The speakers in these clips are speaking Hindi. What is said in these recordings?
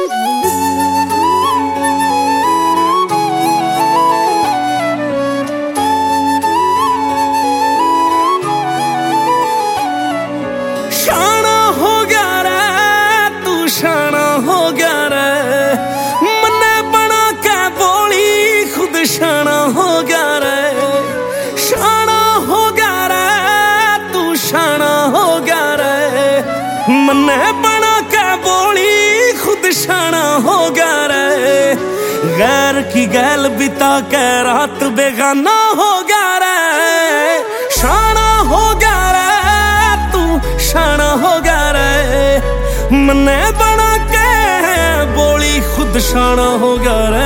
शाना हो गया रे तू, शाना हो गया रे, मन्ने बना के बोली खुद शाना हो गया रे। शाना हो गया रे तू, शाना हो गया रे, मन्ने बना के बोली खुद शाना हो गया रे। गैर की गैल बिता के रात बेगाना हो गया रे। शाना हो गया रे तू, शाना हो गया रे, मन्ने बना के बोली खुद शाना हो गया रे।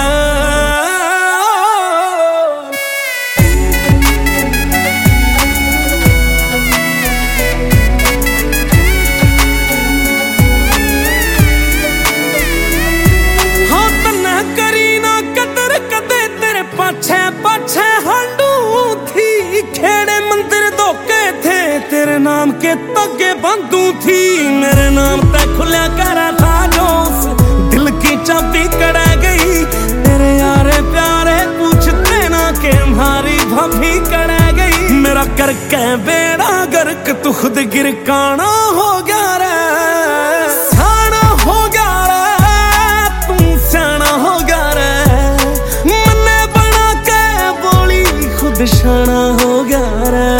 पाछे पाछे हांडू थी, खेड़े मंदिर धोखे थे, तेरे नाम के तगे बंदू थी। मेरे नाम पे खुला करा था जोश, दिल की चाबी कड़ा गई, तेरे यारे प्यारे पूछते ना के हमारी भाभी कड़ा गई। मेरा करके बेड़ा गर्क तू खुद गिरकाना हो गया रे। साना हो गया रे तू, साना हो गया रे, शाना हो गया रे।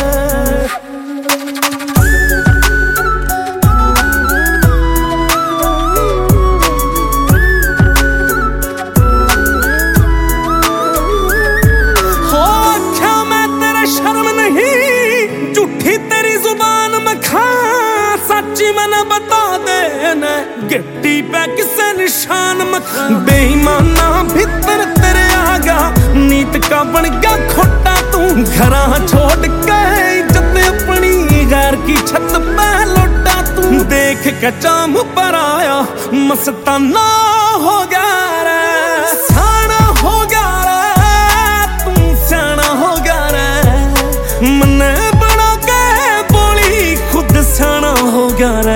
हो अच्छा मैं तेरा शर्म नहीं, झूठी तेरी जुबान में खा, सच्ची मैंने बता देना गिट्टी पे किसे निशान में। बेईमाना भीतर तेरे आगा नीत का बन गया खोटा तू, घरा छोड़ के इज्जत अपनी गैर की छत पे लौटा तू। देख के चाम पर आया मस्ताना हो गया रे। साना हो गया रे तू, साना हो गया रे, मन्ने बना के बोली खुद साना हो गया रे।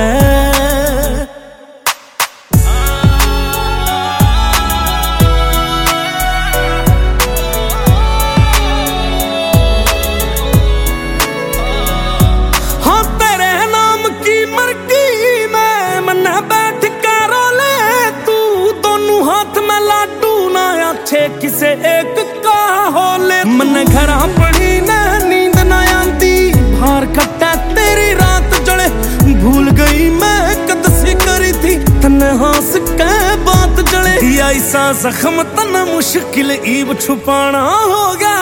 किसे एक का होले, मन घरा पड़ी ना नींद ना आंदी, भार कट्टा तेरी रात जड़े, भूल गई मैं कद सी करी थी, तन्ने हंस के बात जड़े। ऐसा जख्म तना मुश्किल ईब छुपाना होगा।